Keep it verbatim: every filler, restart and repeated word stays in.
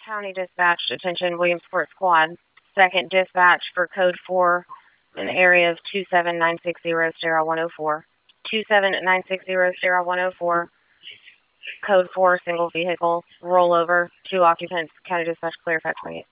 County Dispatch, attention Williamsport Squad. Second dispatch for code four in the area of two seven nine six zero Sterile one oh four. two seven nine six zero Sterile one oh four. Code four, single vehicle, rollover, two occupants, County Dispatch, clear, fact twenty-eight.